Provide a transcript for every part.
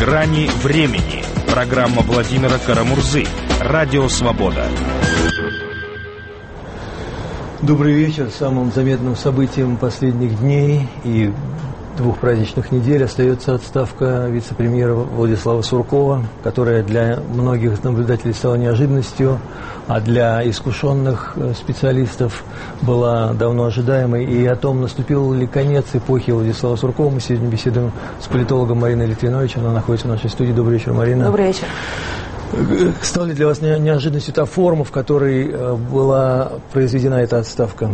«Грани времени». Программа Владимира Карамурзы. Радио «Свобода». Добрый вечер. Самым заметным событием последних дней и двух праздничных недель остается отставка вице-премьера Владислава Суркова, которая для многих наблюдателей стала неожиданностью, а для искушенных специалистов была давно ожидаемой. И о том, наступил ли конец эпохи Владислава Суркова, мы сегодня беседуем с политологом Мариной Литвинович. Она находится в нашей студии. Добрый вечер, Марина. Добрый вечер. Стала ли для вас неожиданностью та форма, в которой была произведена эта отставка?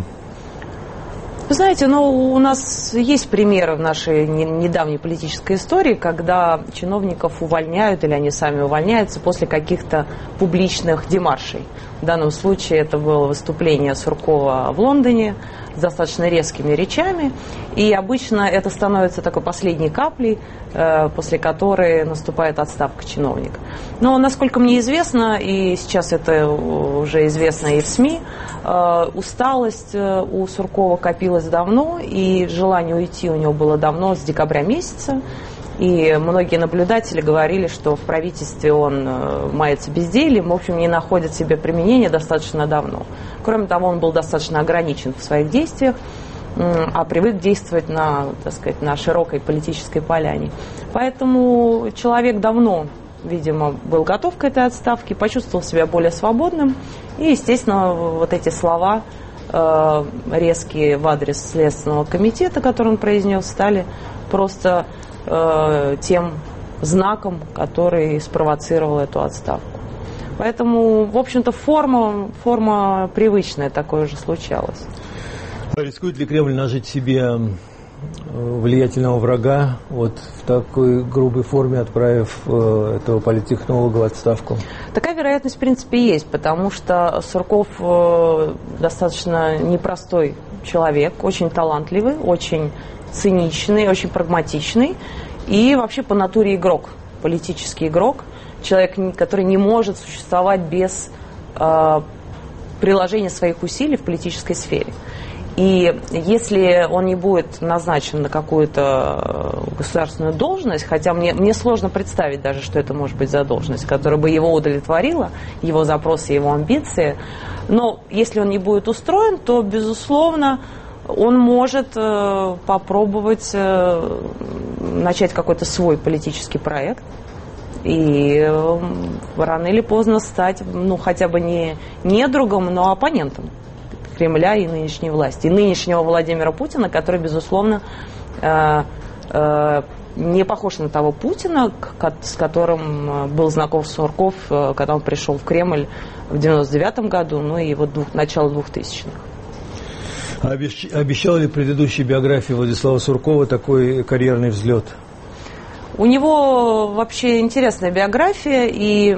Вы знаете, у нас есть примеры в нашей недавней политической истории, когда чиновников увольняют или они сами увольняются после каких-то публичных демаршей. В данном случае это было выступление Суркова в Лондоне с достаточно резкими речами, и обычно это становится такой последней каплей, после которой наступает отставка чиновника. Но, насколько мне известно, и сейчас это уже известно и в СМИ, усталость у Суркова копилась давно, и желание уйти у него было давно, с декабря месяца. И многие наблюдатели говорили, что в правительстве он мается бездельем, в общем, не находит себе применения достаточно давно. Кроме того, он был достаточно ограничен в своих действиях, а привык действовать на, так сказать, на широкой политической поляне. Поэтому человек давно, видимо, был готов к этой отставке, почувствовал себя более свободным. И, естественно, вот эти слова резкие в адрес Следственного комитета, которые он произнес, стали просто тем знаком, который спровоцировал эту отставку. Поэтому, в общем-то, форма привычная, такое же случалось. Рискует ли Кремль нажить себе влиятельного врага вот в такой грубой форме, отправив этого политтехнолога в отставку? Такая вероятность, в принципе, есть, потому что Сурков достаточно непростой человек, очень талантливый, очень циничный, очень прагматичный и вообще по натуре игрок, политический игрок, человек, который не может существовать без приложения своих усилий в политической сфере. И если он не будет назначен на какую-то государственную должность, хотя мне сложно представить даже, что это может быть за должность, которая бы его удовлетворила, его запросы, его амбиции, но если он не будет устроен, то, безусловно, он может попробовать начать какой-то свой политический проект и рано или поздно стать, хотя бы не недругом, но оппонентом Кремля и нынешней власти. И нынешнего Владимира Путина, который, безусловно, не похож на того Путина, с которым был знаком Сурков, когда он пришел в Кремль в 1999 году, и вот начало 2000-х. Обещала ли предыдущая биография Владислава Суркова такой карьерный взлет? У него вообще интересная биография, и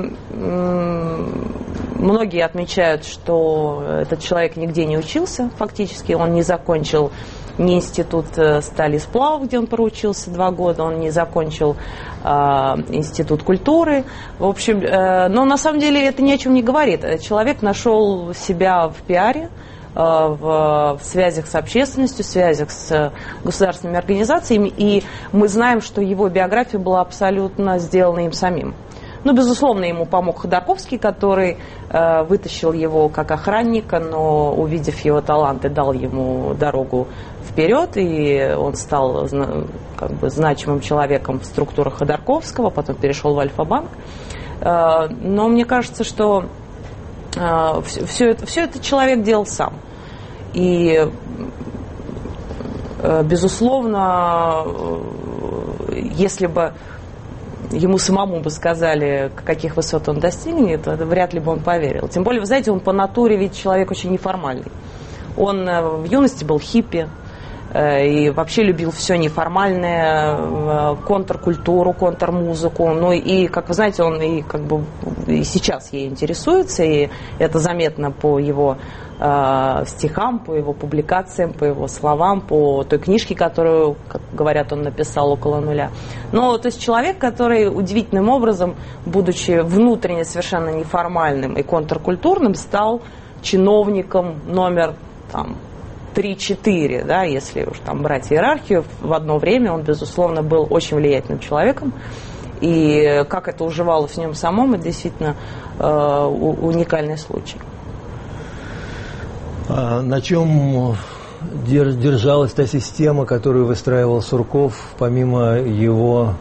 многие отмечают, что этот человек нигде не учился фактически, он не закончил ни институт стали и сплавов, где он проучился 2 года, он не закончил институт культуры. В общем, но на самом деле это ни о чем не говорит. Человек нашел себя в пиаре, в связях с общественностью, в связях с государственными организациями, и мы знаем, что его биография была абсолютно сделана им самим. Безусловно, ему помог Ходорковский, который вытащил его как охранника, но, увидев его таланты, дал ему дорогу вперед, и он стал значимым человеком в структурах Ходорковского, потом перешел в Альфа-банк. Но мне кажется, что все это человек делал сам. И, безусловно, если бы ему самому бы сказали, каких высот он достигнет, вряд ли бы он поверил. Тем более, вы знаете, он по натуре ведь человек очень неформальный. Он в юности был хиппи и вообще любил все неформальное, контркультуру, контрмузыку. И, как вы знаете, он и сейчас ей интересуется, и это заметно по его стихам, по его публикациям, по его словам, по той книжке, которую, как говорят, он написал около нуля. То есть человек, который удивительным образом, будучи внутренне совершенно неформальным и контркультурным, стал чиновником номер 3-4, да, если уж брать иерархию. В одно время он, безусловно, был очень влиятельным человеком. И как это уживалось в нем самом, это действительно уникальный случай. А на чем держалась та система, которую выстраивал Сурков, помимо его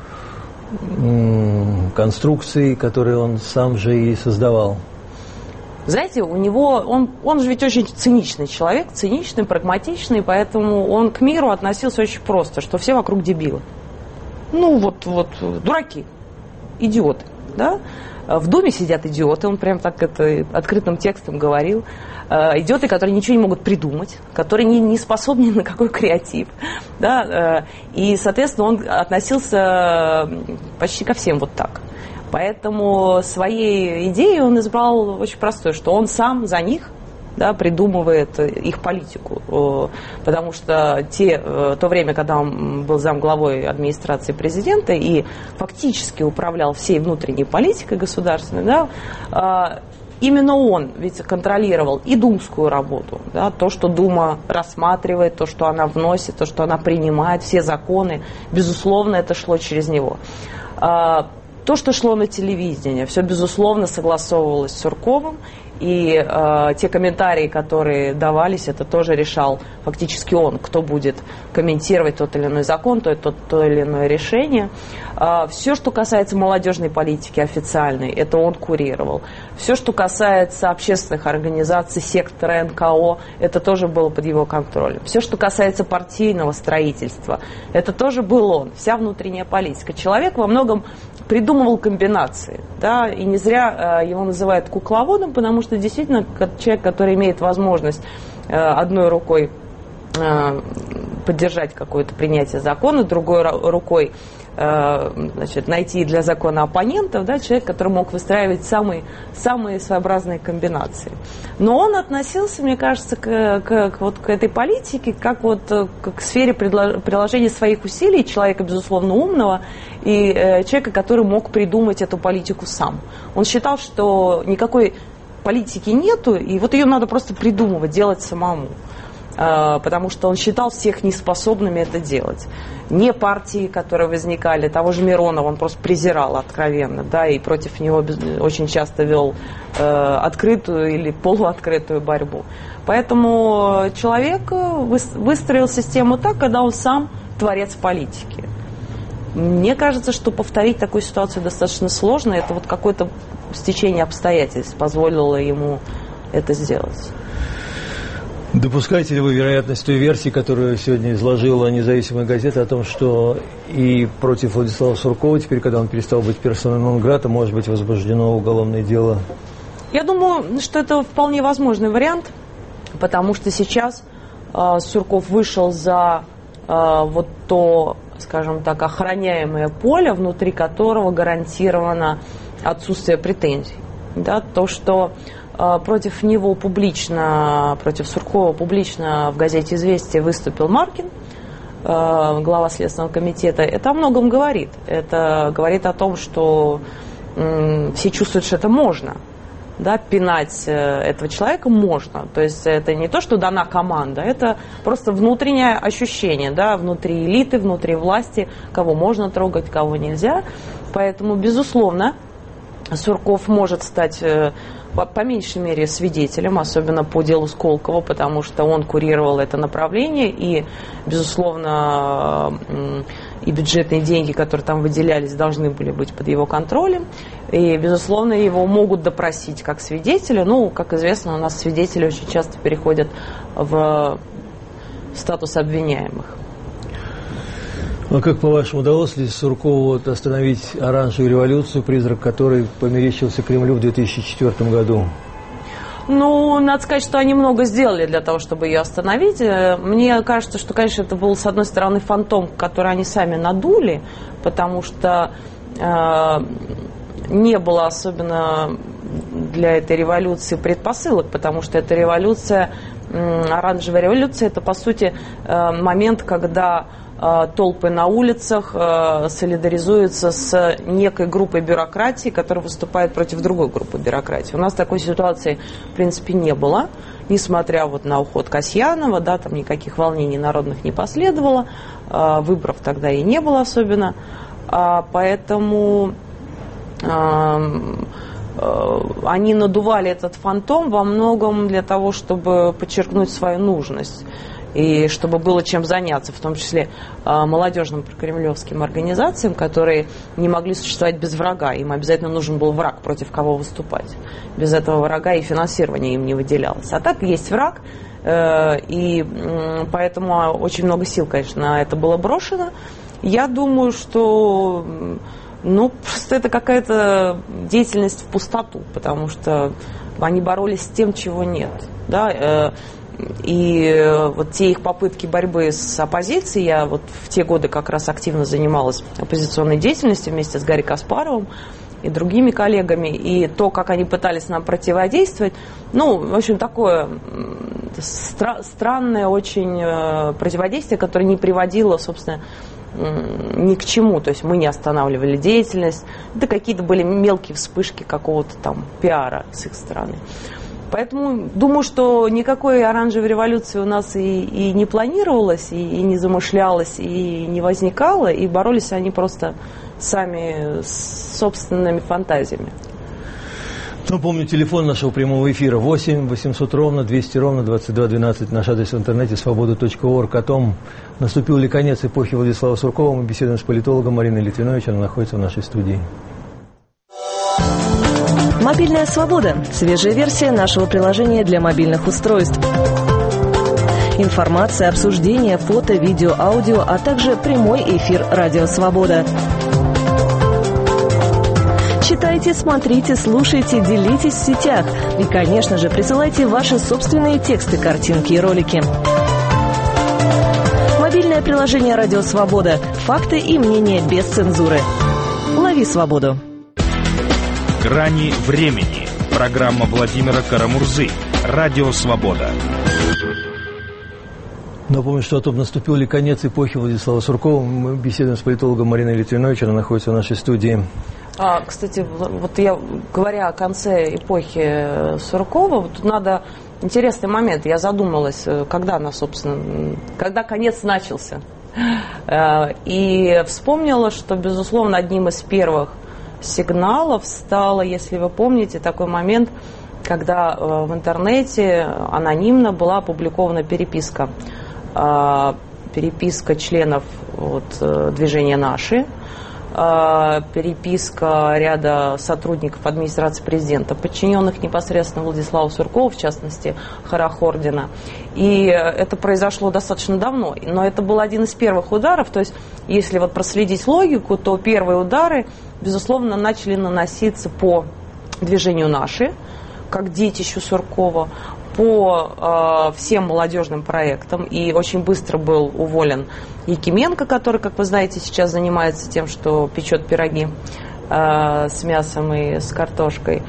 конструкций, которые он сам же и создавал? Знаете, у него, он же ведь очень циничный человек, циничный, прагматичный, поэтому он к миру относился очень просто, что все вокруг дебилы. Ну, вот дураки, идиоты, да? В Думе сидят идиоты, он прям так это открытым текстом говорил. Идиоты, которые ничего не могут придумать, которые не способны ни на какой креатив. Да? И, соответственно, он относился почти ко всем вот так. Поэтому своей идеей он избрал очень простое, что он сам за них, да, придумывает их политику. Потому что то время, когда он был замглавой администрации президента и фактически управлял всей внутренней политикой государственной, да, именно он ведь контролировал и думскую работу, да, то, что Дума рассматривает, то, что она вносит, то, что она принимает, все законы, безусловно, это шло через него. То, что шло на телевидение, все, безусловно, согласовывалось с Сурковым, и те комментарии, которые давались, это тоже решал фактически он, кто будет комментировать тот или иной закон, то или иное решение. Все, что касается молодежной политики официальной, это он курировал. Все, что касается общественных организаций, сектора НКО, это тоже было под его контролем. Все, что касается партийного строительства, это тоже был он. Вся внутренняя политика. Человек во многом придумывал комбинации, да, и не зря его называют кукловодом, потому что действительно человек, который имеет возможность одной рукой поддержать какое-то принятие закона, другой рукой найти для закона оппонентов, да, человек, который мог выстраивать самые своеобразные комбинации. Но он относился, мне кажется, к этой политике как к сфере приложения своих усилий, человека, безусловно, умного, и человека, который мог придумать эту политику сам. Он считал, что никакой политики нету, и вот ее надо просто придумывать, делать самому. Потому что он считал всех неспособными это делать. Не партии, которые возникали, того же Миронова он просто презирал откровенно, да, и против него очень часто вел открытую или полуоткрытую борьбу. Поэтому человек выстроил систему так, когда он сам творец политики. Мне кажется, что повторить такую ситуацию достаточно сложно. Это вот какое-то стечение обстоятельств позволило ему это сделать. Допускаете ли вы вероятность той версии, которую сегодня изложила независимая газета, о том, что и против Владислава Суркова, теперь, когда он перестал быть персоной нон-грата, может быть возбуждено уголовное дело? Я думаю, что это вполне возможный вариант, потому что сейчас Сурков вышел за вот то, скажем так, охраняемое поле, внутри которого гарантировано отсутствие претензий. Да, то, что против него публично, против Суркова публично в газете «Известия» выступил Маркин, глава Следственного комитета, это о многом говорит. Это говорит о том, что все чувствуют, что это можно. Да, пинать этого человека можно. То есть это не то, что дана команда, это просто внутреннее ощущение, да, внутри элиты, внутри власти, кого можно трогать, кого нельзя. Поэтому, безусловно, Сурков может стать по меньшей мере свидетелем, особенно по делу Сколково, потому что он курировал это направление, и, безусловно, и бюджетные деньги, которые там выделялись, должны были быть под его контролем. И, безусловно, его могут допросить как свидетеля. Ну, как известно, у нас свидетели очень часто переходят в статус обвиняемых. А как, по-вашему, удалось ли Суркову остановить оранжевую революцию, призрак которой померещился Кремлю в 2004 году? Ну, надо сказать, что они много сделали для того, чтобы ее остановить. Мне кажется, что, конечно, это был, с одной стороны, фантом, который они сами надули, потому что не было особенно для этой революции предпосылок, потому что эта революция, оранжевая революция, это, по сути, момент, когда толпы на улицах солидаризуются с некой группой бюрократии, которая выступает против другой группы бюрократии. У нас такой ситуации, в принципе, не было. Несмотря вот на уход Касьянова, да, там никаких волнений народных не последовало, выборов тогда и не было особенно. Поэтому они надували этот фантом во многом для того, чтобы подчеркнуть свою нужность. И чтобы было чем заняться, в том числе молодежным прокремлевским организациям, которые не могли существовать без врага. Им обязательно нужен был враг, против кого выступать. Без этого врага и финансирование им не выделялось. А так есть враг, и поэтому очень много сил, конечно, на это было брошено. Я думаю, что просто это какая-то деятельность в пустоту, потому что они боролись с тем, чего нет. Да? И вот те их попытки борьбы с оппозицией, я вот в те годы как раз активно занималась оппозиционной деятельностью вместе с Гарри Каспаровым и другими коллегами, и то, как они пытались нам противодействовать, в общем, такое странное очень противодействие, которое не приводило, собственно, ни к чему. То есть мы не останавливали деятельность, это какие-то были мелкие вспышки какого-то там пиара с их стороны. Поэтому думаю, что никакой оранжевой революции у нас и не планировалось, и не замышлялось, и не возникало, и боролись они просто сами с собственными фантазиями. Напомню, телефон нашего прямого эфира 8 800 ровно 200 ровно 22 12. Наш адрес в интернете свобода.орг. О том, наступил ли конец эпохи Владислава Суркова, мы беседуем с политологом Мариной Литвинович. Она находится в нашей студии. Мобильная свобода. Свежая версия нашего приложения для мобильных устройств. Информация, обсуждение, фото, видео, аудио, а также прямой эфир «Радио Свобода». Читайте, смотрите, слушайте, делитесь в сетях. И, конечно же, присылайте ваши собственные тексты, картинки и ролики. Мобильное приложение «Радио Свобода». Факты и мнения без цензуры. Лови свободу. «Грани времени». Программа Владимира Карамурзы. Радио «Свобода». Напомню, что о том, наступил ли конец эпохи Владислава Суркова, мы беседуем с политологом Мариной Литвинович. Она находится в нашей студии. Кстати, вот я, говоря о конце эпохи Суркова, тут надо интересный момент. Я задумалась, когда конец начался. И вспомнила, что, безусловно, одним из первых сигналов стало, если вы помните, такой момент, когда в интернете анонимно была опубликована переписка членов движения «Наши», переписка ряда сотрудников администрации президента, подчиненных непосредственно Владиславу Суркову, в частности, Хорохордина. И это произошло достаточно давно. Но это был один из первых ударов. То есть, если проследить логику, то первые удары, безусловно, начали наноситься по движению «Наши», как детищу Суркова, по всем молодежным проектам. И очень быстро был уволен Якименко, который, как вы знаете, сейчас занимается тем, что печет пироги с мясом и с картошкой.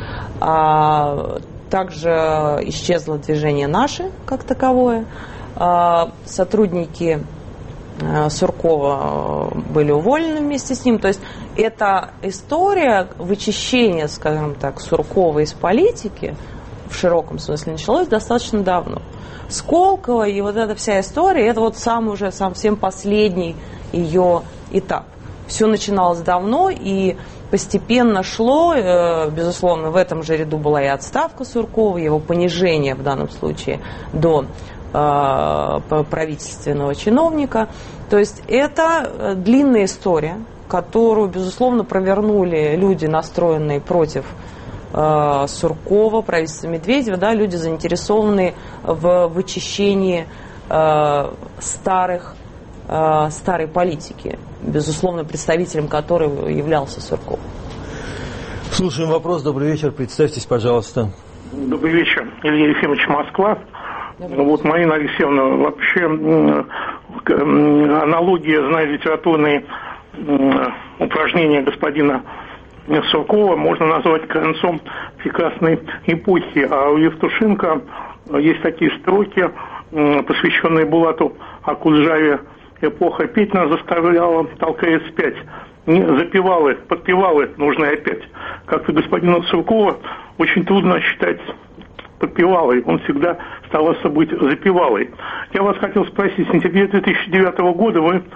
Также исчезло движение «Наши» как таковое. Сотрудники Суркова были уволены вместе с ним. То есть эта история вычищения, скажем так, Суркова из политики в широком смысле началось достаточно давно. Сколково и эта вся история, это совсем последний ее этап. Все начиналось давно и постепенно шло, безусловно, в этом же ряду была и отставка Суркова, его понижение в данном случае до правительственного чиновника. То есть это длинная история, которую, безусловно, провернули люди, настроенные против Суркова, правительства Медведева, люди, заинтересованные в вычищении старой политики, безусловно, представителем которой являлся Сурков. Слушаем вопрос. Добрый вечер. Представьтесь, пожалуйста. Добрый вечер. Илья Ефимович, Москва. Марина Алексеевна, вообще аналогия, литературные упражнения господина Суркова можно назвать концом прекрасной эпохи. А у Евтушенко есть такие строки, посвященные Булату Акуджаве. Эпоха петь нас заставляла, толкая вспять. Не запевалы, подпевалы нужны опять. Как-то господина Суркова очень трудно считать подпевалой. Он всегда старался быть запевалой. Я вас хотел спросить, в сентябре 2009 года вы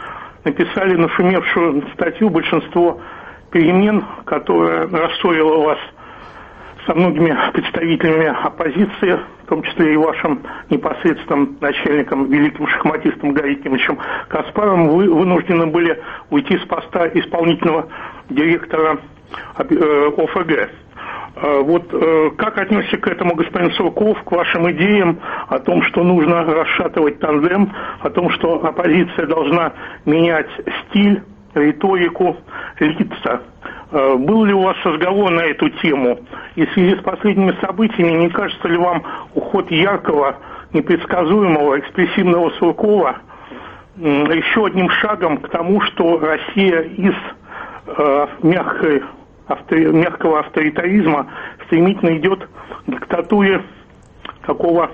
написали нашумевшую статью «Большинство перемен», которая рассорила вас со многими представителями оппозиции, в том числе и вашим непосредственным начальником, великим шахматистом Гарри Кимовичем Каспаровым. Вы вынуждены были уйти с поста исполнительного директора ОФГ. Вот как отнесся к этому господин Сурков, к вашим идеям о том, что нужно расшатывать тандем, о том, что оппозиция должна менять стиль, риторику, лица? Был ли у вас разговор на эту тему? И в связи с последними событиями, не кажется ли вам уход яркого, непредсказуемого, экспрессивного Суркова еще одним шагом к тому, что Россия из мягкого авторитаризма стремительно идет к диктатуре такого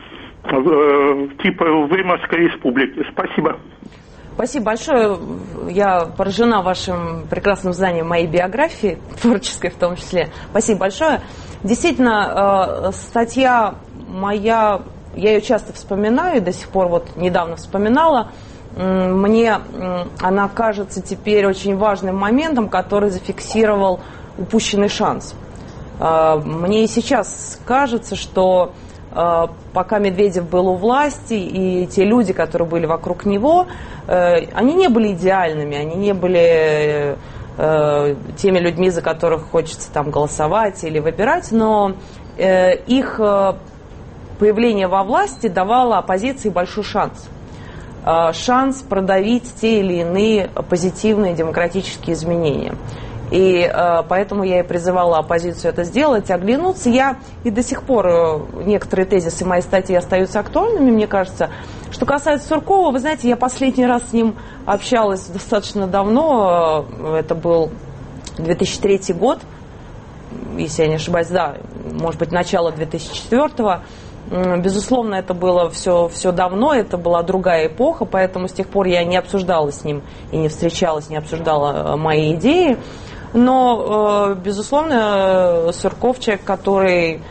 типа Веймарской республики? Спасибо. Спасибо большое. Я поражена вашим прекрасным знанием моей биографии, творческой в том числе. Спасибо большое. Действительно, статья моя, я ее часто вспоминаю, и до сих пор вот недавно вспоминала. Мне она кажется теперь очень важным моментом, который зафиксировал упущенный шанс. Мне и сейчас кажется, что пока Медведев был у власти, и те люди, которые были вокруг него, они не были идеальными, они не были теми людьми, за которых хочется там голосовать или выбирать, но их появление во власти давало оппозиции большой шанс. Шанс продавить те или иные позитивные демократические изменения. И поэтому я и призывала оппозицию это сделать, оглянуться. Я и до сих пор, некоторые тезисы моей статьи остаются актуальными, мне кажется. Что касается Суркова, вы знаете, я последний раз с ним общалась достаточно давно, это был 2003 год, если я не ошибаюсь, да, может быть, начало 2004-го. Безусловно, это было все давно, это была другая эпоха, поэтому с тех пор я не обсуждала с ним и не встречалась, не обсуждала мои идеи. Но, безусловно, Сурков человек, который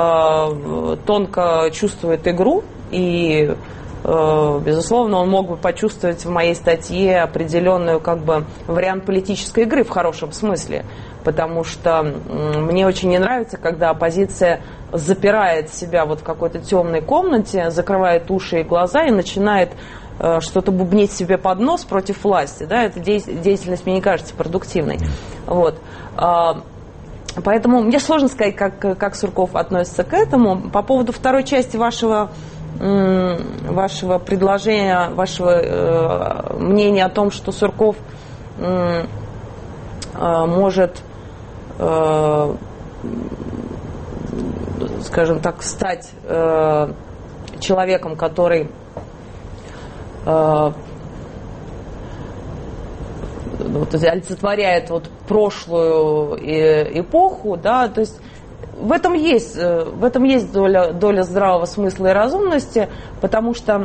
тонко чувствует игру, и, безусловно, он мог бы почувствовать в моей статье определенную вариант политической игры в хорошем смысле, потому что мне очень не нравится, когда оппозиция запирает себя в какой-то темной комнате, закрывает уши и глаза и начинает что-то бубнить себе под нос против власти. Да? Эта деятельность мне не кажется продуктивной. Вот. Поэтому мне сложно сказать, как Сурков относится к этому. По поводу второй части вашего предложения, вашего мнения о том, что Сурков может, скажем так, стать человеком, который олицетворяет прошлую эпоху, да, то есть в этом есть доля здравого смысла и разумности, потому что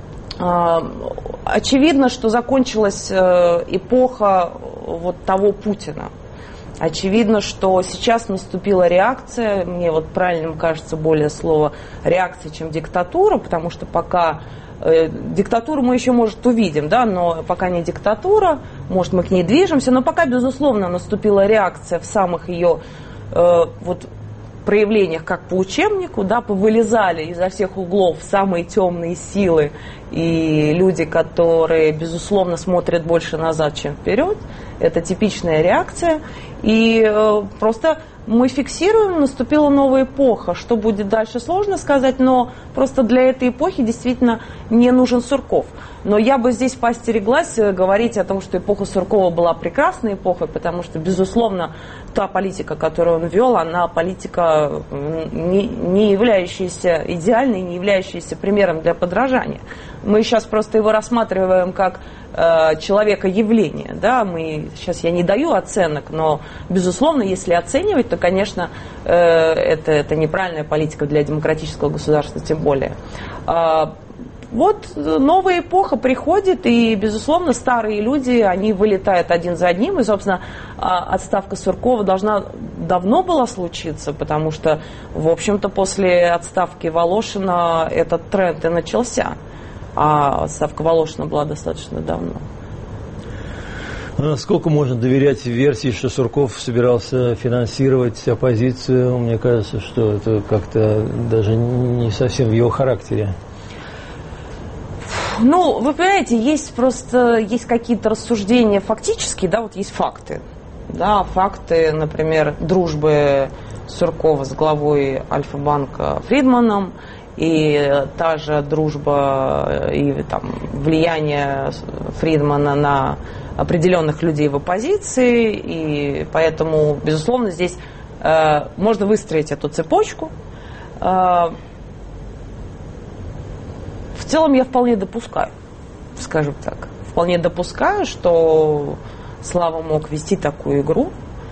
очевидно, что закончилась эпоха того Путина. Очевидно, что сейчас наступила реакция, мне правильным кажется более слово реакция, чем диктатура, потому что пока диктатуру мы еще, может, увидим, да, но пока не диктатура, может, мы к ней движемся, но пока, безусловно, наступила реакция в самых ее проявлениях, как по учебнику, да, повылезали изо всех углов самые темные силы и люди, которые, безусловно, смотрят больше назад, чем вперед. Это типичная реакция. И просто мы фиксируем, наступила новая эпоха. Что будет дальше, сложно сказать, но просто для этой эпохи действительно не нужен Сурков. Но я бы здесь поостереглась говорить о том, что эпоха Суркова была прекрасной эпохой, потому что, безусловно, та политика, которую он вел, она политика, не являющаяся идеальной, не являющаяся примером для подражания. Мы сейчас просто его рассматриваем как человека-явление. Да? Сейчас я не даю оценок, но, безусловно, если оценивать, то, конечно, это неправильная политика для демократического государства, тем более. Новая эпоха приходит, и, безусловно, старые люди, они вылетают один за одним, и, собственно, отставка Суркова давно была случиться, потому что, в общем-то, после отставки Волошина этот тренд и начался, а отставка Волошина была достаточно давно. Насколько можно доверять версии, что Сурков собирался финансировать оппозицию? Мне кажется, что это как-то даже не совсем в его характере. Ну, вы понимаете, есть какие-то рассуждения фактические, да, вот есть факты. Да, факты, например, дружбы Суркова с главой Альфа-банка Фридманом, и та же дружба и там, влияние Фридмана на определенных людей в оппозиции, и поэтому, безусловно, здесь можно выстроить эту цепочку. В целом я вполне допускаю, скажем так, что Слава мог вести такую игру,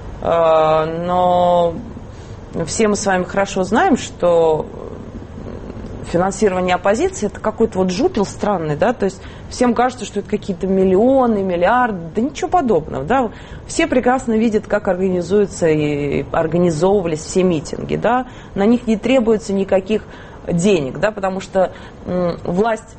но все мы с вами хорошо знаем, что финансирование оппозиции — это какой-то вот жупел странный, да, то есть всем кажется, что это какие-то миллионы, миллиарды, да ничего подобного, да, все прекрасно видят, как организуются и организовывались все митинги, да, на них не требуется никаких денег, да, потому что власть,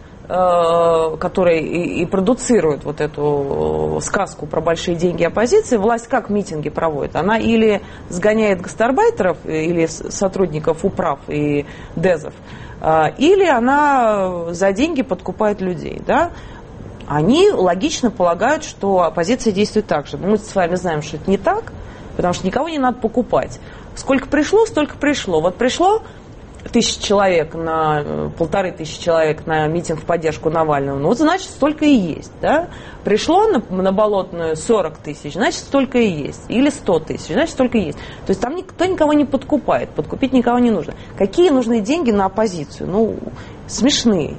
которая и продуцирует вот эту сказку про большие деньги оппозиции, власть как митинги проводит? Она или сгоняет гастарбайтеров, или сотрудников управ и ДЭЗов, или она за деньги подкупает людей, да? Они логично полагают, что оппозиция действует так же. Но мы с вами знаем, что это не так, потому что никого не надо покупать. Сколько пришло, столько пришло. Вот пришло 1000 человек на 1500 человек на митинг в поддержку Навального, ну вот значит столько и есть, да? Пришло на Болотную 40 тысяч, значит столько и есть, или 100 тысяч, значит столько и есть. То есть там никто никого не подкупает, подкупить никого не нужно. Какие нужны деньги на оппозицию? Ну, смешные.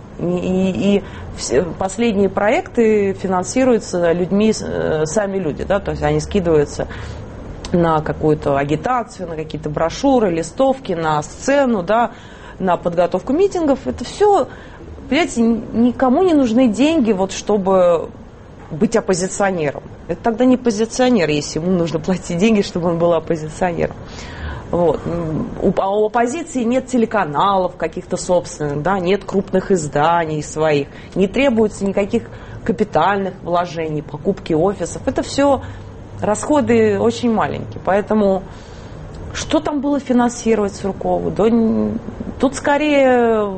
И последние проекты финансируются людьми, сами люди, да, то есть они скидываются на какую-то агитацию, на какие-то брошюры, листовки, на сцену, да, на подготовку митингов. Это все, понимаете, никому не нужны деньги, вот, чтобы быть оппозиционером. Это тогда не оппозиционер, если ему нужно платить деньги, чтобы он был оппозиционером. Вот. У оппозиции нет телеканалов каких-то собственных, да, нет крупных изданий своих, не требуется никаких капитальных вложений, покупки офисов. Это все расходы очень маленькие, поэтому что там было финансировать Суркову? Да, тут скорее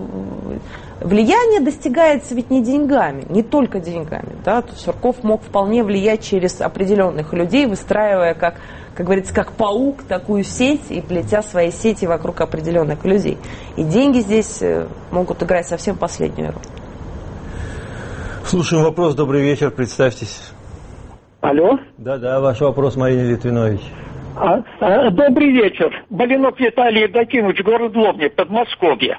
влияние достигается ведь не деньгами, не только деньгами. Да? Сурков мог вполне влиять через определенных людей, выстраивая, как говорится, как паук, такую сеть и плетя свои сети вокруг определенных людей. И деньги здесь могут играть совсем последнюю роль. Слушаем вопрос. Добрый вечер, представьтесь. Алло? Да, ваш вопрос, Марина Литвинович. Добрый вечер. Балинок Виталий Евдокимович, город Лобня, Подмосковье.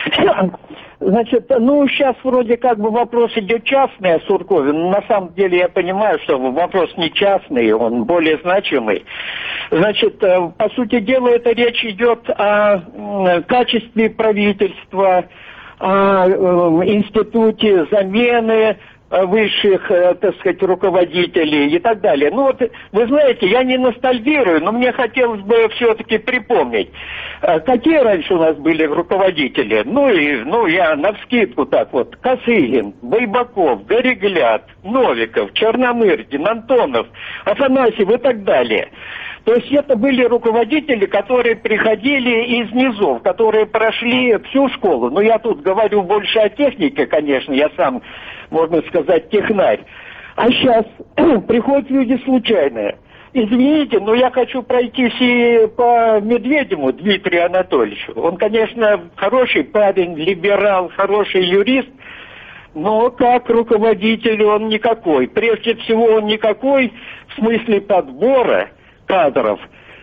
Значит, сейчас вроде как бы вопрос идет частный о Суркове, но на самом деле я понимаю, что вопрос не частный, он более значимый. Значит, по сути дела, эта речь идет о качестве правительства, о институте замены высших, так сказать, руководителей и так далее. Ну вот, вы знаете, я не ностальгирую, но мне хотелось бы все-таки припомнить, какие раньше у нас были руководители. Я навскидку так вот: Косыгин, Байбаков, Горегляд, Новиков, Черномырдин, Антонов, Афанасьев и так далее. То есть это были руководители, которые приходили из низов, которые прошли всю школу. Но я тут говорю больше о технике, конечно, я сам, можно сказать, технарь. А сейчас приходят люди случайные. Извините, но я хочу пройтись и по Медведеву Дмитрию Анатольевичу. Он, конечно, хороший парень, либерал, хороший юрист, но как руководитель он никакой. Прежде всего он никакой в смысле подбора кадров,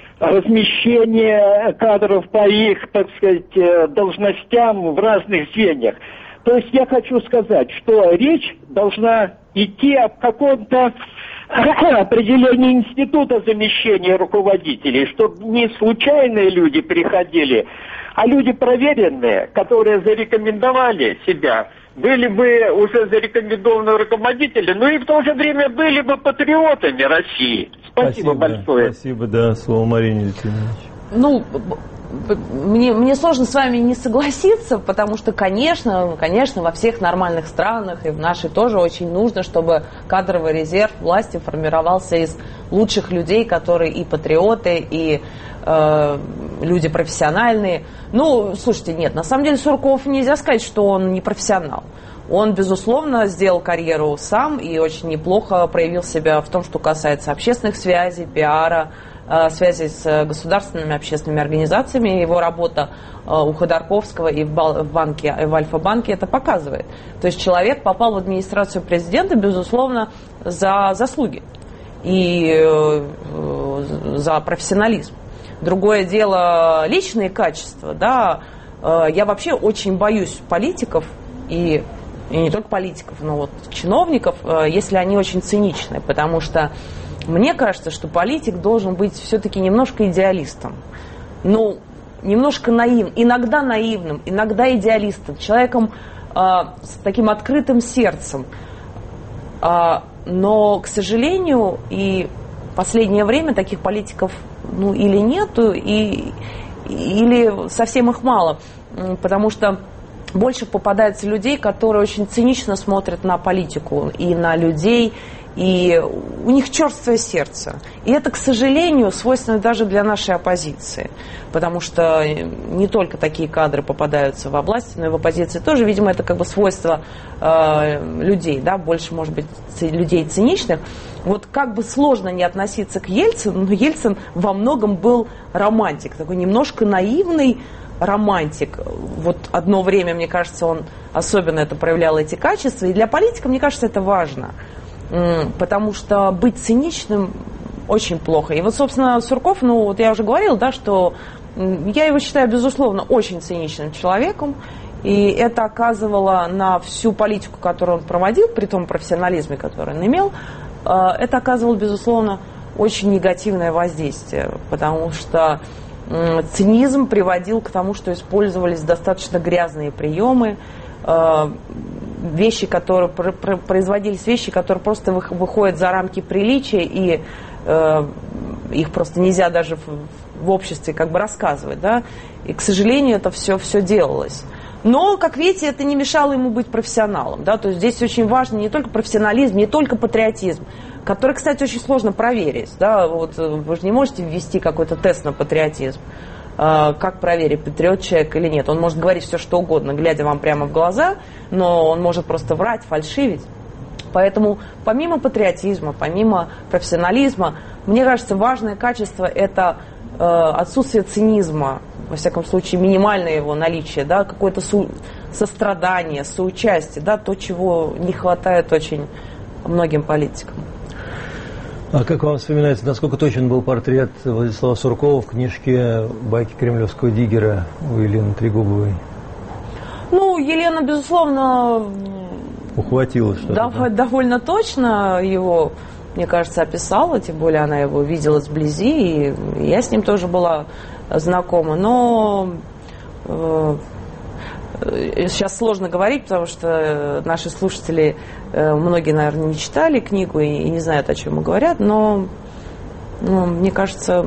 размещения кадров по их, так сказать, должностям в разных звеньях. То есть я хочу сказать, что речь должна идти о каком-то определении института замещения руководителей, чтобы не случайные люди приходили, а люди проверенные, которые зарекомендовали себя, были бы уже зарекомендованы руководители, но и в то же время были бы патриотами России. Спасибо большое. Спасибо, да, слово Марине Литвинович. мне сложно с вами не согласиться, потому что, конечно, во всех нормальных странах и в нашей тоже очень нужно, чтобы кадровый резерв власти формировался из лучших людей, которые и патриоты, и люди профессиональные. Ну, слушайте, нет, на самом деле Сурков нельзя сказать, что он не профессионал. Он, безусловно, сделал карьеру сам и очень неплохо проявил себя в том, что касается общественных связей, пиара, связи с государственными общественными организациями. Его работа у Ходорковского и в Альфа-банке это показывает. То есть человек попал в администрацию президента, безусловно, за заслуги и за профессионализм. Другое дело личные качества. Да? Я вообще очень боюсь политиков и не только политиков, но вот чиновников, если они очень циничны, потому что мне кажется, что политик должен быть все-таки немножко идеалистом. Ну, немножко наивным, иногда идеалистом, человеком с таким открытым сердцем. Но, к сожалению, и в последнее время таких политиков или нету, или совсем их мало. Потому что больше попадается людей, которые очень цинично смотрят на политику и на людей, и у них черствое сердце. И это, к сожалению, свойственно даже для нашей оппозиции. Потому что не только такие кадры попадаются во власти, но и в оппозиции тоже. Видимо, это как бы свойство людей, да, больше, может быть, людей циничных. Вот как бы сложно не относиться к Ельцину, но Ельцин во многом был романтик, такой немножко наивный романтик. Вот одно время, мне кажется, он особенно это проявлял, эти качества. И для политика, мне кажется, это важно. Потому что быть циничным очень плохо. И вот, собственно, Сурков, вот я уже говорила, да, что я его считаю, безусловно, очень циничным человеком. И это оказывало на всю политику, которую он проводил, при том профессионализме, который он имел, это оказывало, безусловно, очень негативное воздействие. Потому что цинизм приводил к тому, что использовались достаточно грязные приемы, производились вещи, которые просто выходят за рамки приличия, и их просто нельзя даже в обществе как бы рассказывать, да, и, к сожалению, это все делалось. Но, как видите, это не мешало ему быть профессионалом, да, то есть здесь очень важно не только профессионализм, не только патриотизм, который, кстати, очень сложно проверить, да, вот вы же не можете ввести какой-то тест на патриотизм. Как проверить, патриот человек или нет. Он может говорить все, что угодно, глядя вам прямо в глаза, но он может просто врать, фальшивить. Поэтому помимо патриотизма, помимо профессионализма, мне кажется, важное качество – это отсутствие цинизма, во всяком случае, минимальное его наличие, да, какое-то сострадание, соучастие, да, то, чего не хватает очень многим политикам. А как вам вспоминается, насколько точен был портрет Владислава Суркова в книжке «Байки кремлевского диггера» у Елены Трегубовой? Елена, безусловно, ухватила что-то. Довольно точно его, мне кажется, описала, тем более она его видела сблизи, и я с ним тоже была знакома. Но сейчас сложно говорить, потому что наши слушатели, многие, наверное, не читали книгу и не знают, о чем говорят, но мне кажется,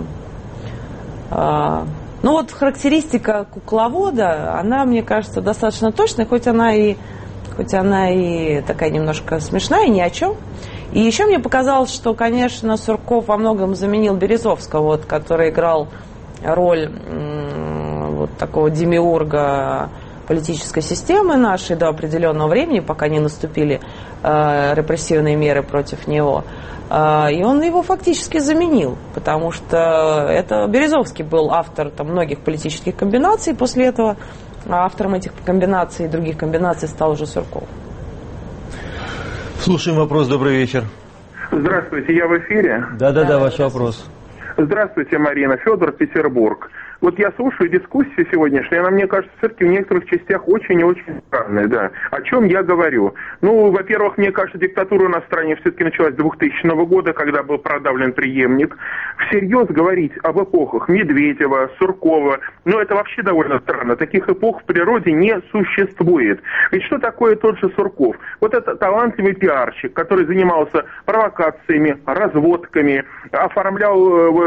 характеристика кукловода, она, мне кажется, достаточно точная, хоть она и такая немножко смешная, ни о чем. И еще мне показалось, что, конечно, Сурков во многом заменил Березовского, который играл роль такого демиурга политической системы нашей до определенного времени, пока не наступили репрессивные меры против него. И он его фактически заменил, потому что это Березовский был автор многих политических комбинаций, после этого автором этих комбинаций и других комбинаций стал уже Сурков. Слушаем вопрос. Добрый вечер. Здравствуйте, я в эфире? Да, ваш вопрос. Здравствуйте, Марина. Федор, Петербург. Вот я слушаю дискуссию сегодняшнюю, она, мне кажется, все-таки в некоторых частях очень и очень странная, да. О чем я говорю? Во-первых, мне кажется, диктатура у нас в стране все-таки началась с 2000 года, когда был продавлен преемник. Всерьез говорить об эпохах Медведева, Суркова, это вообще довольно странно. Таких эпох в природе не существует. Ведь что такое тот же Сурков? Вот это талантливый пиарщик, который занимался провокациями, разводками, оформлял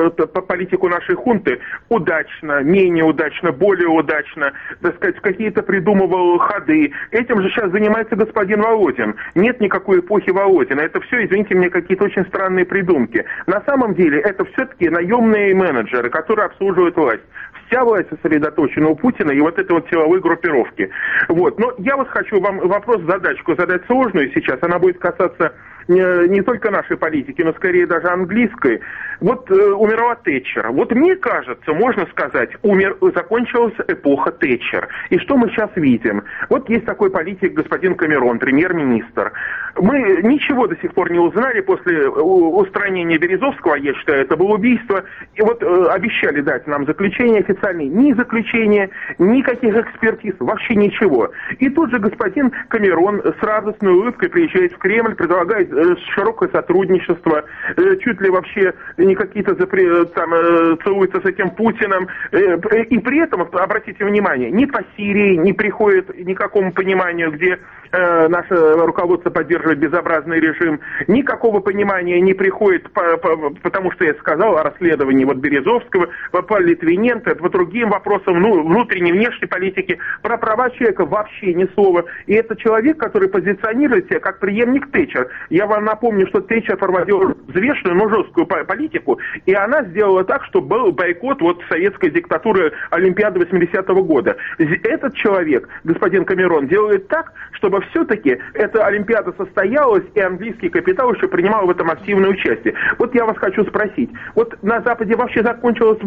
политику нашей хунты удачно, менее удачно, более удачно, так сказать, какие-то придумывал ходы. Этим же сейчас занимается господин Володин. Нет никакой эпохи Володина. Это все, извините мне, какие-то очень странные придумки. На самом деле это все-таки наемные менеджеры, которые обслуживают власть. Вся власть сосредоточена у Путина и вот этой вот силовой группировки. Вот. Но я вот хочу вам задачку задать сложную сейчас. Она будет касаться не только нашей политики, но скорее даже английской. Вот умерла Тэтчер. Вот мне кажется, можно сказать, закончилась эпоха Тэтчер. И что мы сейчас видим? Вот есть такой политик, господин Камерон, премьер-министр. Мы ничего до сих пор не узнали после устранения Березовского, я считаю, это было убийство. И вот обещали дать нам заключение официальное. Ни заключения, никаких экспертиз, вообще ничего. И тут же господин Камерон с радостной улыбкой приезжает в Кремль, предлагает широкое сотрудничество, чуть ли вообще не какие-то целуются с этим Путиным. И при этом, обратите внимание, ни по Сирии не приходит ни к какому пониманию, где наше руководство поддерживает безобразный режим, никакого понимания не приходит, потому что я сказал о расследовании вот Березовского, по Литвиненко, по другим вопросам внутренней, внешней политики, про права человека вообще ни слова. И это человек, который позиционирует себя как преемник Тэтчер. Я вам напомню, что Тэтчер проводила взвешенную, но жесткую политику, и она сделала так, что был бойкот вот советской диктатуры Олимпиады 80-го года. Этот человек, господин Камерон, делает так, чтобы все-таки эта Олимпиада состоялась, и английский капитал еще принимал в этом активное участие. Вот я вас хочу спросить, вот на Западе вообще закончилась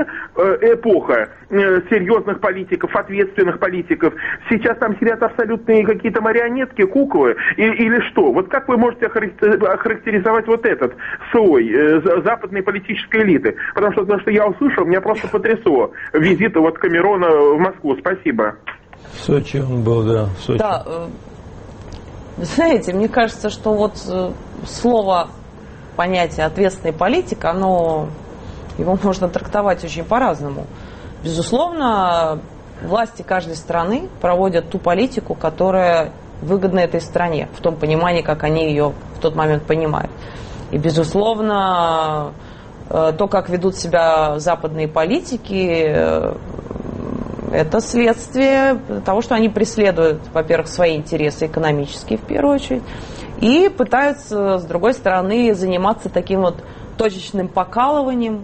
эпоха серьезных политиков, ответственных политиков? Сейчас там сидят абсолютные какие-то марионетки, куклы, или что? Вот как вы можете охарактеризовать вот этот слой западной политической элиты? Потому что я услышал, меня просто потрясло визит вот Камерона в Москву. Спасибо. В Сочи он был, да, в Сочи. Да, знаете, мне кажется, что вот слово, понятие ответственный политик, его можно трактовать очень по-разному. Безусловно, власти каждой страны проводят ту политику, которая выгодна этой стране, в том понимании, как они ее в тот момент понимают. И, безусловно, то, как ведут себя западные политики, это следствие того, что они преследуют, во-первых, свои интересы экономические, в первую очередь, и пытаются, с другой стороны, заниматься таким вот точечным покалыванием,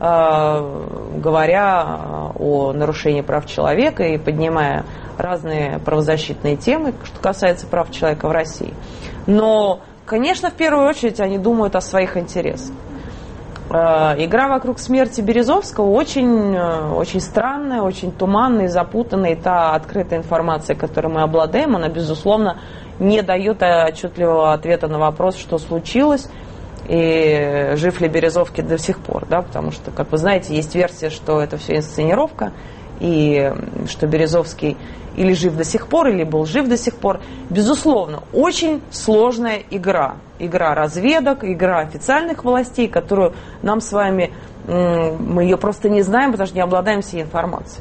говоря о нарушении прав человека и поднимая разные правозащитные темы, что касается прав человека в России. Но, конечно, в первую очередь они думают о своих интересах. Игра вокруг смерти Березовского очень странная, очень туманная, запутанная. И та открытая информация, которой мы обладаем, она, безусловно, не дает отчетливого ответа на вопрос, что случилось и жив ли Березовский до сих пор. Да? Потому что, как вы знаете, есть версия, что это все инсценировка, и что Березовский или жив до сих пор, или был жив до сих пор. Безусловно, очень сложная игра. Игра разведок, игра официальных властей, которую нам с вами, мы ее просто не знаем, потому что не обладаем всей информацией.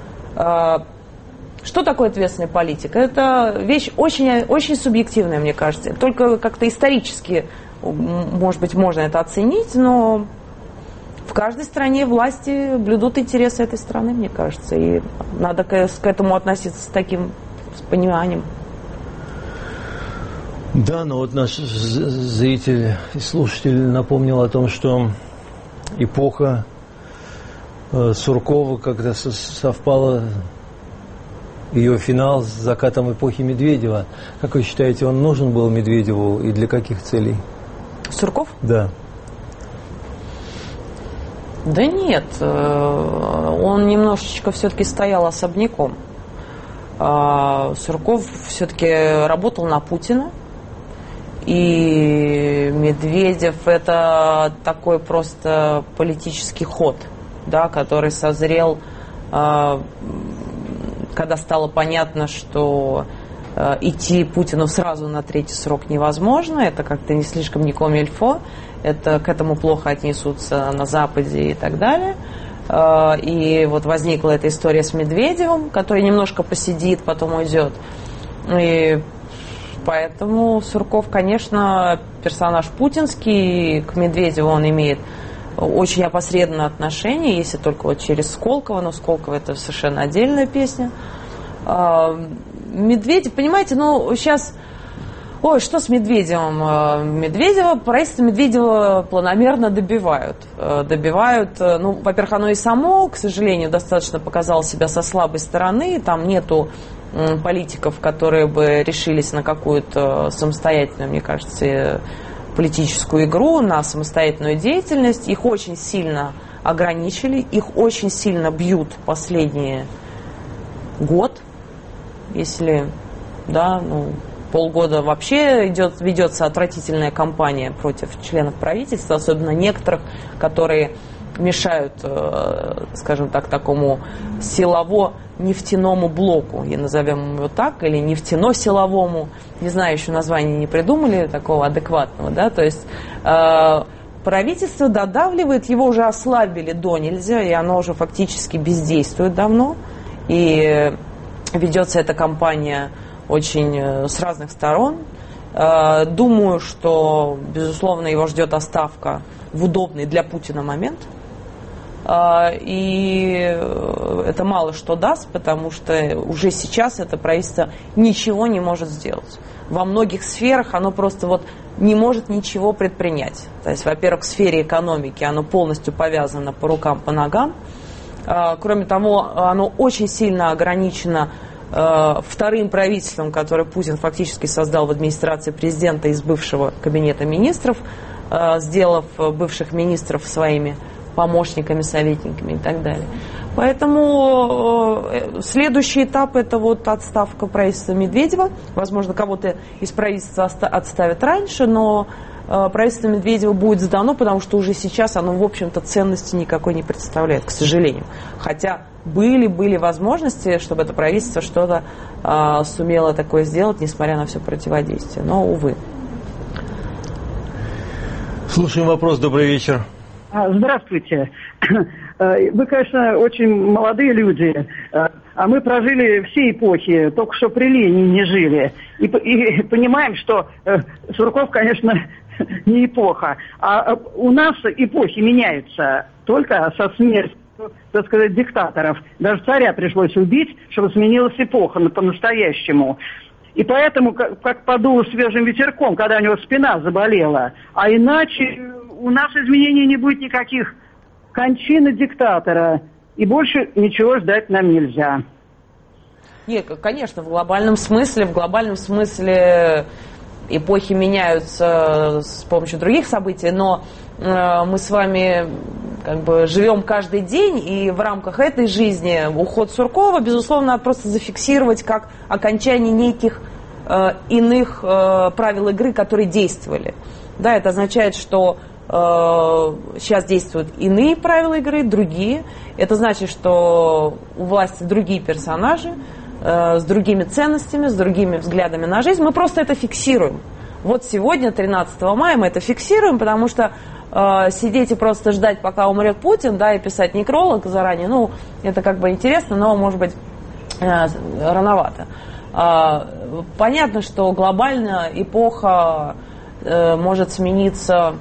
Что такое ответственная политика? Это вещь очень, очень субъективная, мне кажется. Только как-то исторически, может быть, можно это оценить, но в каждой стране власти блюдут интересы этой страны, мне кажется. И надо к этому относиться с таким пониманием. Да, но вот наш зритель и слушатель напомнил о том, что эпоха Суркова когда совпала, ее финал с закатом эпохи Медведева. Как вы считаете, он нужен был Медведеву и для каких целей? Сурков? Да. Да нет, он немножечко все-таки стоял особняком. Сурков все-таки работал на Путина. И Медведев – это такой просто политический ход, да, который созрел, когда стало понятно, что идти Путину сразу на третий срок невозможно, это как-то не слишком не комильфо, это к этому плохо отнесутся на Западе и так далее. И вот возникла эта история с Медведевым, который немножко посидит, потом уйдет. И поэтому Сурков, конечно, персонаж путинский, к Медведеву он имеет очень опосредованное отношение, если только вот через Сколково, но Сколково это совершенно отдельная песня. Медведев, понимаете, сейчас... Ой, что с Медведевым? Правительство Медведева планомерно добивают. Во-первых, оно и само, к сожалению, достаточно показало себя со слабой стороны. Там нету политиков, которые бы решились на какую-то самостоятельную, мне кажется, политическую игру, на самостоятельную деятельность. Их очень сильно ограничили, их очень сильно бьют последний год, если, полгода вообще ведется отвратительная кампания против членов правительства, особенно некоторых, которые мешают, скажем так, такому силово-нефтяному блоку, и назовем его так, или нефтяно-силовому, не знаю, еще название не придумали такого адекватного, то есть правительство додавливает, его уже ослабили до нельзя, и оно уже фактически бездействует давно, и ведется эта кампания очень с разных сторон. Думаю, что, безусловно, его ждет отставка в удобный для Путина момент. И это мало что даст, потому что уже сейчас это правительство ничего не может сделать. Во многих сферах оно просто не может ничего предпринять. То есть, во-первых, в сфере экономики оно полностью повязано по рукам, по ногам. Кроме того, оно очень сильно ограничено вторым правительством, которое Путин фактически создал в администрации президента из бывшего кабинета министров, сделав бывших министров своими помощниками, советниками и так далее. Поэтому следующий этап — это отставка правительства Медведева. Возможно, кого-то из правительства отставят раньше, но правительство Медведева будет сдано, потому что уже сейчас оно, в общем-то, ценности никакой не представляет, к сожалению. Хотя были возможности, чтобы это правительство что-то сумело такое сделать, несмотря на все противодействие. Но, увы. Слушаем вопрос. Добрый вечер. Здравствуйте. Вы, конечно, очень молодые люди, а мы прожили все эпохи, только что при Ленине не жили. И понимаем, что Сурков, конечно, не эпоха. А у нас эпохи меняются только со смертью, так сказать, диктаторов. Даже царя пришлось убить, чтобы сменилась эпоха по-настоящему. И поэтому, как подуло свежим ветерком, когда у него спина заболела. А иначе у нас изменений не будет никаких. Кончина диктатора. И больше ничего ждать нам нельзя. Нет, конечно, в глобальном смысле эпохи меняются с помощью других событий, но мы с вами живем каждый день, и в рамках этой жизни уход Суркова, безусловно, надо просто зафиксировать как окончание неких иных правил игры, которые действовали. Да, это означает, что сейчас действуют иные правила игры, другие. Это значит, что у власти другие персонажи, с другими ценностями, с другими взглядами на жизнь. Мы просто это фиксируем. Вот сегодня, 13 мая, мы это фиксируем, потому что сидеть и просто ждать, пока умрет Путин, и писать некролог заранее, это интересно, но, может быть, рановато. Понятно, что глобально эпоха может смениться.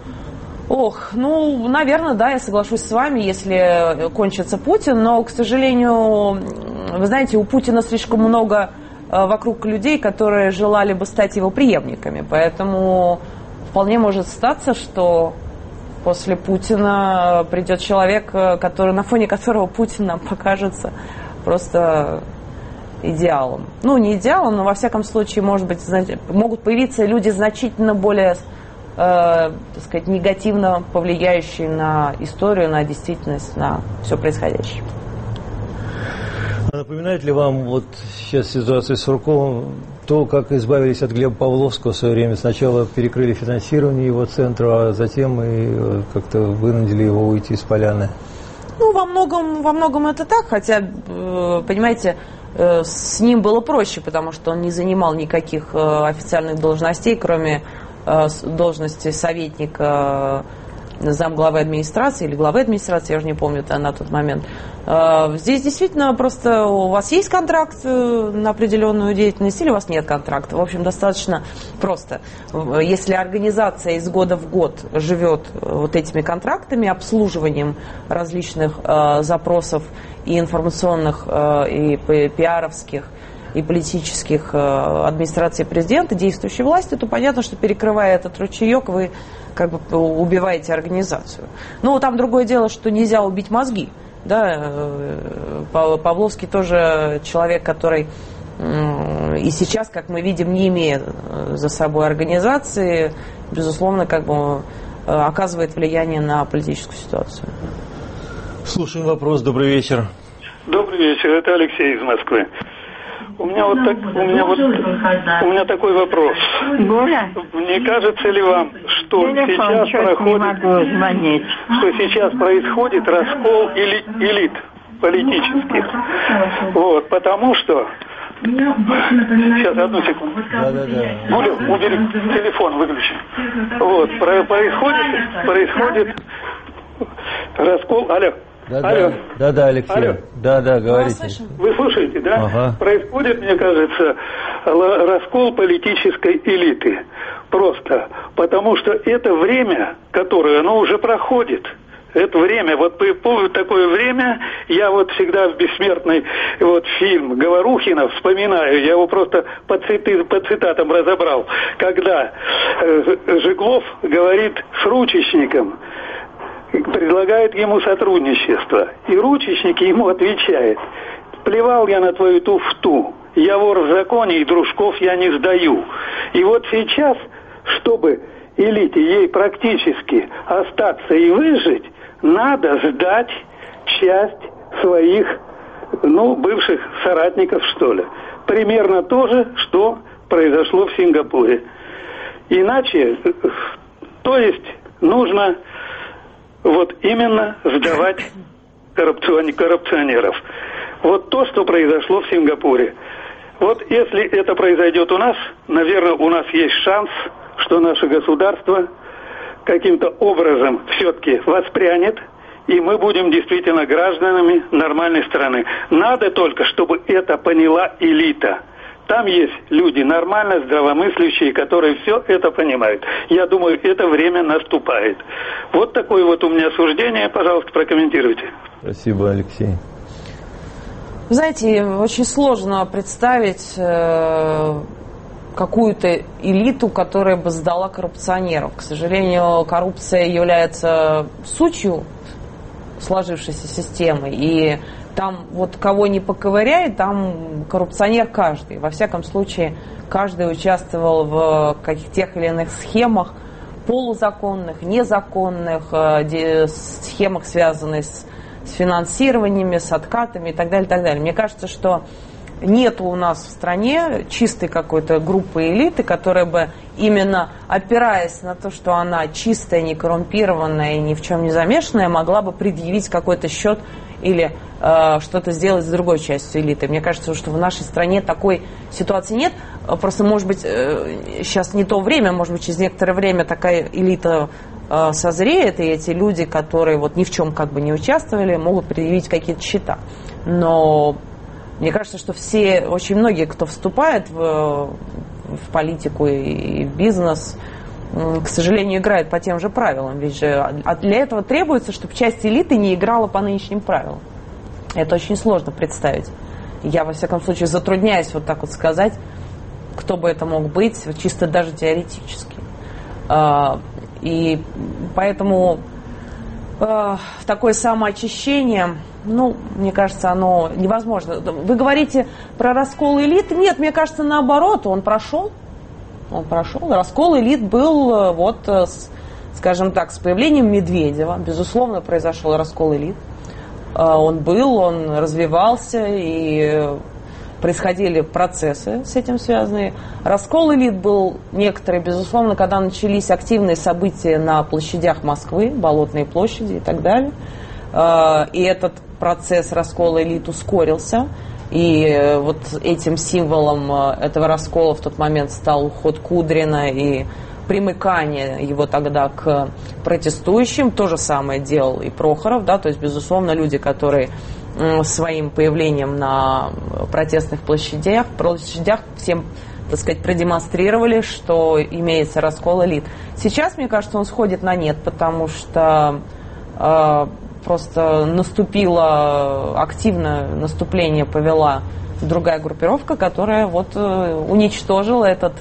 Наверное, да, я соглашусь с вами, если кончится Путин, но, к сожалению, вы знаете, у Путина слишком много вокруг людей, которые желали бы стать его преемниками, поэтому вполне может статься, что после Путина придет человек, на фоне которого Путин нам покажется просто идеалом. Не идеалом, но во всяком случае, может быть, могут появиться люди значительно более негативно повлияющие на историю, на действительность, на все происходящее. Напоминает ли вам сейчас ситуация с Сурковым то, как избавились от Глеба Павловского в свое время? Сначала перекрыли финансирование его центра, а затем и как-то вынудили его уйти с поляны. Во многом это так, хотя, понимаете, с ним было проще, потому что он не занимал никаких официальных должностей, кроме должности советника замглавы администрации или главы администрации, я уже не помню на тот момент. Здесь действительно просто у вас есть контракт на определенную деятельность или у вас нет контракта. В общем, достаточно просто. Если организация из года в год живет вот этими контрактами, обслуживанием различных запросов и информационных, и пиаровских, и политических администрации президента, действующей власти, то понятно, что перекрывая этот ручеек, вы как бы убиваете организацию. Но там другое дело, что нельзя убить мозги. Да? Павловский тоже человек, который и сейчас, как мы видим, не имея за собой организации, безусловно, как бы оказывает влияние на политическую ситуацию. Слушаем вопрос. Добрый вечер. Добрый вечер. Это Алексей из Москвы. У меня такой вопрос. Не кажется ли вам, что сейчас происходит раскол элит политических? Вот, потому что... Сейчас, одну секунду. Гуля, убери телефон, выключи. Вот, происходит раскол... Алло. Да, Алексей. Алло. Да, говорите. Вы слушаете, да? Ага. Происходит, мне кажется, раскол политической элиты. Просто потому что это время, которое, оно уже проходит. Это время, вот такое время, я вот всегда в бессмертный фильм Говорухина вспоминаю, я его просто по цитатам разобрал, когда Жиглов говорит с Ручечником, предлагает ему сотрудничество, и Ручечник ему отвечает: плевал я на твою туфту, я вор в законе, и дружков я не сдаю. И вот сейчас, чтобы элите ей практически остаться и выжить, надо сдать часть своих, бывших соратников, что ли. Примерно то же, что произошло в Сингапуре. Иначе, то есть, нужно именно сдавать коррупционеров. Вот то, что произошло в Сингапуре. Вот если это произойдет у нас, наверное, у нас есть шанс, что наше государство каким-то образом все-таки воспрянет, и мы будем действительно гражданами нормальной страны. Надо только, чтобы это поняла элита. Там есть люди нормально здравомыслящие, которые все это понимают. Я думаю, это время наступает. Вот такое вот у меня суждение. Пожалуйста, прокомментируйте. Спасибо, Алексей. Вы знаете, очень сложно представить какую-то элиту, которая бы сдала коррупционеров. К сожалению, коррупция является сутью сложившейся системы, и там кого не поковыряет, там коррупционер каждый. Во всяком случае, каждый участвовал в тех или иных схемах, полузаконных, незаконных, схемах, связанных с финансированиями, с откатами и так далее, и так далее. Мне кажется, что нет у нас в стране чистой какой-то группы элиты, которая бы именно опираясь на то, что она чистая, не коррумпированная и ни в чем не замешанная, могла бы предъявить какой-то счет или что-то сделать с другой частью элиты. Мне кажется, что в нашей стране такой ситуации нет. Просто, может быть, сейчас не то время, может быть, через некоторое время такая элита созреет, и эти люди, которые ни в чем не участвовали, могут предъявить какие-то счета. Но мне кажется, что очень многие, кто вступает в политику и в бизнес, к сожалению, играют по тем же правилам. Ведь для этого требуется, чтобы часть элиты не играла по нынешним правилам. Это очень сложно представить. Я, во всяком случае, затрудняюсь сказать, кто бы это мог быть, чисто даже теоретически. И поэтому такое самоочищение, мне кажется, оно невозможно. Вы говорите про раскол элит? Нет, мне кажется, наоборот, он прошел. Раскол элит был, скажем так, с появлением Медведева. Безусловно, произошел раскол элит. Он развивался, и происходили процессы с этим связанные. Раскол элит был некоторые, безусловно, когда начались активные события на площадях Москвы, Болотные площади и так далее. И этот процесс раскола элит ускорился. И этим символом этого раскола в тот момент стал уход Кудрина и примыкание его тогда к протестующим. То же самое делал и Прохоров, да, то есть, безусловно, люди, которые своим появлением на протестных площадях всем, так сказать, продемонстрировали, что имеется раскол элит. Сейчас, мне кажется, он сходит на нет, потому что просто наступило активное наступление, повела другая группировка, которая вот уничтожила этот,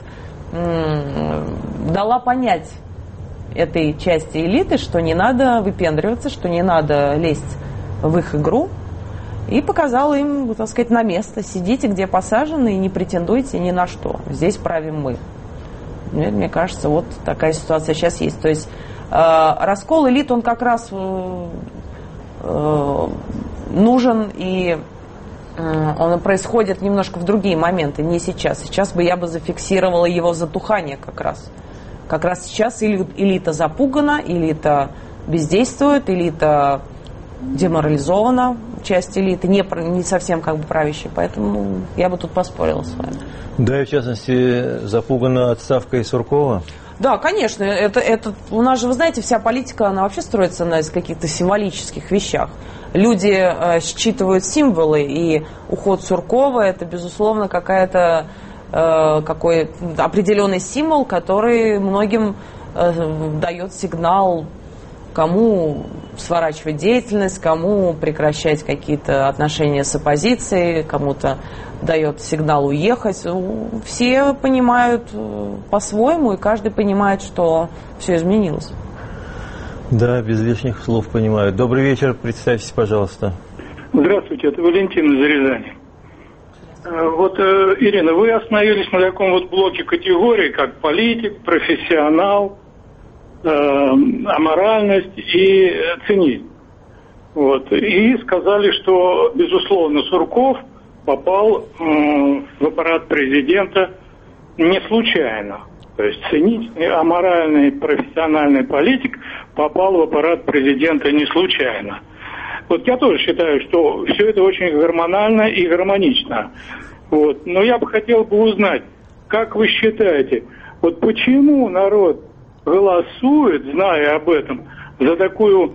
дала понять этой части элиты, что не надо выпендриваться, что не надо лезть в их игру, и показала им, так сказать, на место: сидите, где посажены, и не претендуйте ни на что. Здесь правим мы. Мне кажется, вот такая ситуация сейчас есть. То есть раскол элит, он как раз нужен, и он происходит немножко в другие моменты, не сейчас. Сейчас я бы зафиксировала его затухание как раз. Как раз сейчас элита запугана, элита бездействует, элита деморализована, часть элиты, не совсем как бы правящая. Поэтому я бы тут поспорила с вами. Да, и в частности, запугана отставкой Суркова. Да, конечно, это у нас же, вы знаете, вся политика, она вообще строится на каких-то символических вещах. Люди считывают символы, и уход Суркова — это, безусловно, какой определенный символ, который многим дает сигнал, кому сворачивать деятельность, кому прекращать какие-то отношения с оппозицией, кому-то дает сигнал уехать. Все понимают по-своему, и каждый понимает, что все изменилось. Да, без лишних слов понимают. Добрый вечер, представьтесь, пожалуйста. Здравствуйте, это Валентин из Рязани. Вот, Ирина, вы остановились на таком вот блоке категорий, как политик, профессионал, аморальность и цинизм. Вот. И сказали, что, безусловно, Сурков попал в аппарат президента не случайно. То есть циничный, аморальный, профессиональный политик попал в аппарат президента не случайно. Вот я тоже считаю, что все это очень гормонально и гармонично. Вот. Но я бы хотел узнать, как вы считаете, вот почему народ голосует, зная об этом, за такую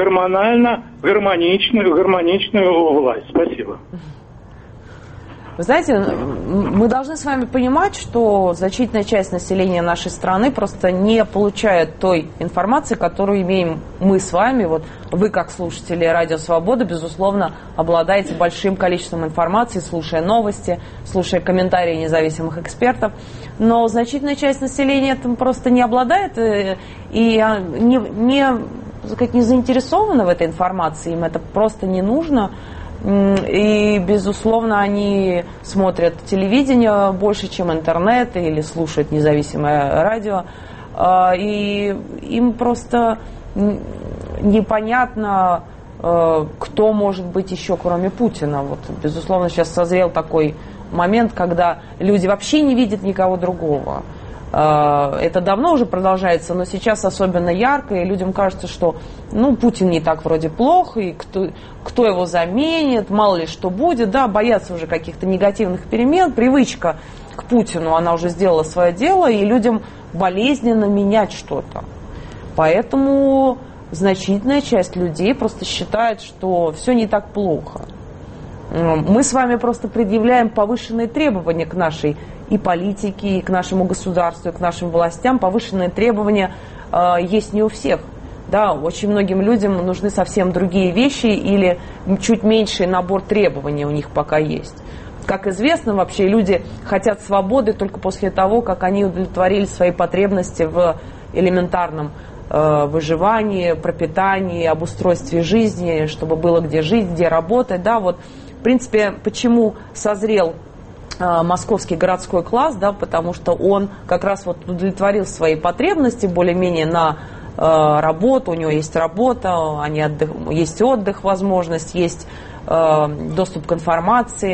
гармоничную власть? Спасибо. Вы знаете, мы должны с вами понимать, что значительная часть населения нашей страны просто не получает той информации, которую имеем мы с вами. Вот вы, как слушатели Радио Свобода, безусловно, обладаете большим количеством информации, слушая новости, слушая комментарии независимых экспертов. Но значительная часть населения этим просто не обладает и не заинтересована в этой информации, им это просто не нужно. И, безусловно, они смотрят телевидение больше, чем интернет, или слушают независимое радио. И им просто непонятно, кто может быть еще, кроме Путина. Вот, безусловно, сейчас созрел такой момент, когда люди вообще не видят никого другого. Это давно уже продолжается, но сейчас особенно ярко, и людям кажется, что Путин не так вроде плохо, и кто его заменит, мало ли что будет, да, боятся уже каких-то негативных перемен, привычка к Путину, она уже сделала свое дело, и людям болезненно менять что-то. Поэтому значительная часть людей просто считает, что все не так плохо. Мы с вами просто предъявляем повышенные требования к нашей и политике, и к нашему государству, и к нашим властям. Повышенные требования есть не у всех. Да, очень многим людям нужны совсем другие вещи или чуть меньший набор требований у них пока есть. Как известно, вообще люди хотят свободы только после того, как они удовлетворили свои потребности в элементарном выживании, пропитании, обустройстве жизни, чтобы было где жить, где работать. Да, вот, в принципе, почему созрел московский городской класс, да, потому что он как раз вот удовлетворил свои потребности более-менее на работу, у него есть работа, есть отдых, возможность, есть доступ к информации,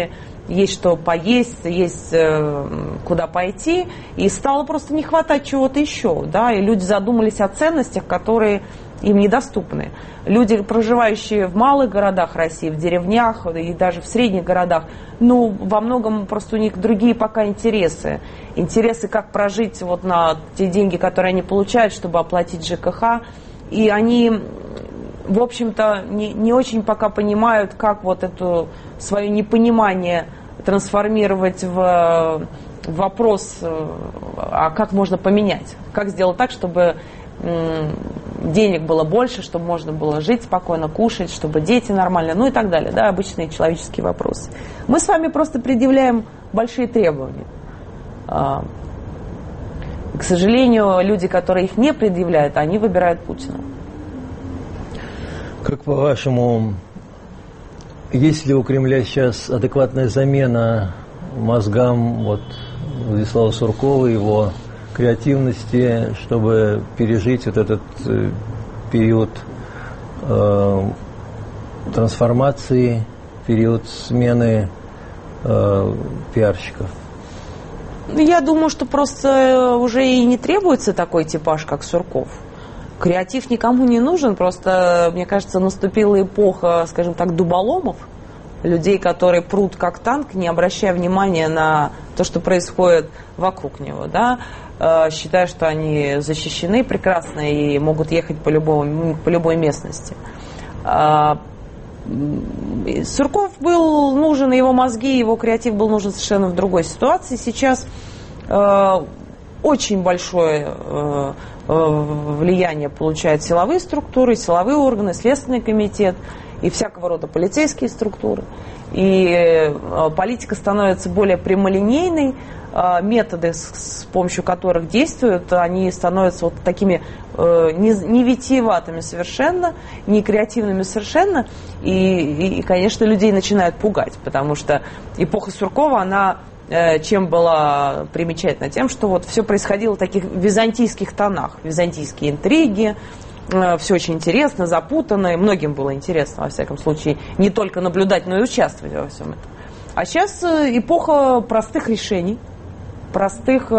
есть что поесть, есть куда пойти, и стало просто не хватать чего-то еще, да, и люди задумались о ценностях, которые им недоступны. Люди, проживающие в малых городах России, в деревнях и даже в средних городах, ну, во многом просто у них другие пока интересы. Интересы, как прожить вот на те деньги, которые они получают, чтобы оплатить ЖКХ, и они, в общем-то, не очень пока понимают, как вот это свое непонимание трансформировать в вопрос, а как можно поменять, как сделать так, чтобы денег было больше, чтобы можно было жить спокойно, кушать, чтобы дети нормально, ну и так далее, да, обычные человеческие вопросы. Мы с вами просто предъявляем большие требования. К сожалению, люди, которые их не предъявляют, они выбирают Путина. Как по-вашему, есть ли у Кремля сейчас адекватная замена мозгам вот Владислава Суркова, его креативности, чтобы пережить вот этот период трансформации, период смены пиарщиков? Я думаю, что просто уже и не требуется такой типаж, как Сурков. Креатив никому не нужен, просто, мне кажется, наступила эпоха, скажем так, дуболомов, людей, которые прут как танк, не обращая внимания на то, что происходит вокруг него, да, считая, что они защищены прекрасно и могут ехать по любой местности. Сурков был нужен, его мозги, его креатив был нужен совершенно в другой ситуации. Сейчас очень большое влияние получают силовые структуры, силовые органы, Следственный комитет и всякого рода полицейские структуры. И политика становится более прямолинейной, методы, с помощью которых действуют, они становятся вот такими не витиеватыми совершенно, не креативными совершенно, и, конечно, людей начинают пугать, потому что эпоха Суркова, она чем была примечательна? Тем, что вот все происходило в таких византийских тонах, византийские интриги, все очень интересно, запутанно, и многим было интересно, во всяком случае, не только наблюдать, но и участвовать во всем этом. А сейчас эпоха простых решений, простых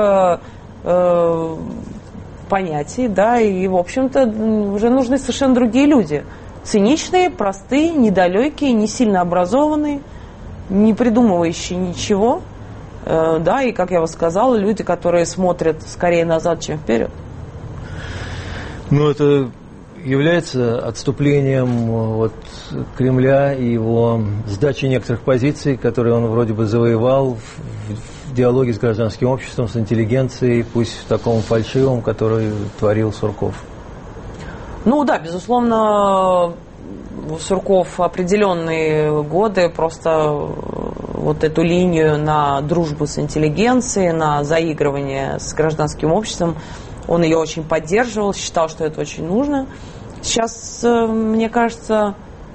понятий, да, и, в общем-то, уже нужны совершенно другие люди. Циничные, простые, недалекие, не сильно образованные, не придумывающие ничего, да, и, как я вам сказала, люди, которые смотрят скорее назад, чем вперед. Ну, это является отступлением вот Кремля и его сдачи некоторых позиций, которые он вроде бы завоевал в диалоге с гражданским обществом, с интеллигенцией, пусть в таком фальшивом, который творил Сурков. Ну да, безусловно, Сурков определенные годы просто вот эту линию на дружбу с интеллигенцией, на заигрывание с гражданским обществом, он ее очень поддерживал, считал, что это очень нужно. Сейчас, мне кажется,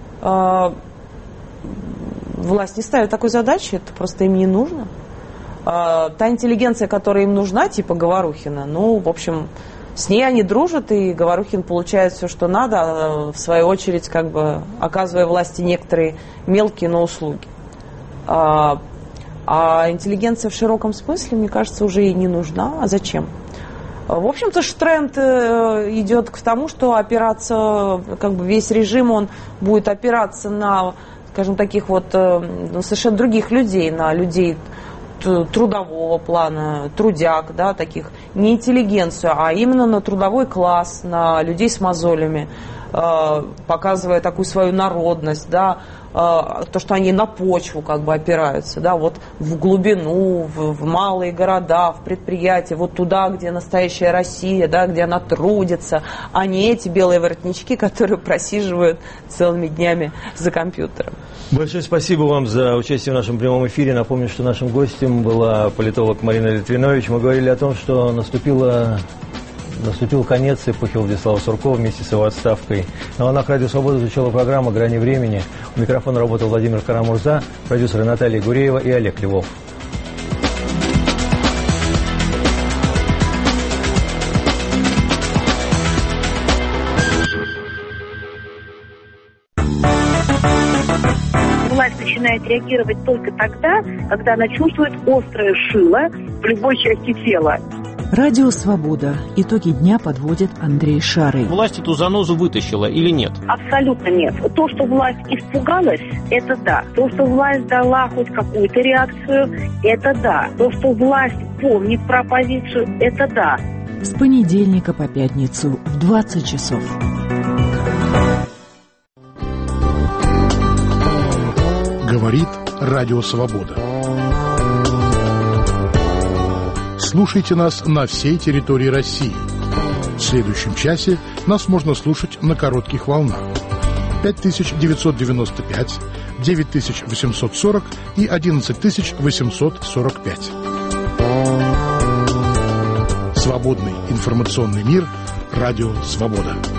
власть не ставит такой задачи, это просто им не нужно. Та интеллигенция, которая им нужна, типа Говорухина, ну, в общем, с ней они дружат, и Говорухин получает все, что надо, в свою очередь, как бы оказывая власти некоторые мелкие, но услуги. А интеллигенция в широком смысле, мне кажется, уже и не нужна. А зачем? В общем-то, тренд идет к тому, что опираться, как бы весь режим, он будет опираться на, скажем, таких вот совершенно других людей, на людей трудового плана, трудяг, да, таких, не интеллигенцию, а именно на трудовой класс, на людей с мозолями, показывая такую свою народность, да, то, что они на почву как бы опираются, да, вот в глубину, в малые города, в предприятия, вот туда, где настоящая Россия, да, где она трудится, а не эти белые воротнички, которые просиживают целыми днями за компьютером. Большое спасибо вам за участие в нашем прямом эфире. Напомню, что нашим гостем была политолог Марина Литвинович. Мы говорили о том, что наступил конец эпохи Владислава Суркова вместе с его отставкой. На волнах Радио Свобода звучала программа «Грани времени». У микрофона работал Владимир Карамурза, продюсеры Наталья Гуреева и Олег Львов. власть начинает реагировать только тогда, когда она чувствует острое шило в любой части тела. Радио «Свобода». Итоги дня подводит Андрей Шарый. Власть эту занозу вытащила или нет? Абсолютно нет. То, что власть испугалась, это да. То, что власть дала хоть какую-то реакцию, это да. То, что власть помнит про оппозицию, это да. С понедельника по пятницу в 20 часов. Говорит Радио Свобода. Слушайте нас на всей территории России. В следующем часе нас можно слушать на коротких волнах. 5995, 9840 и 11845. Свободный информационный мир. Радио Свобода.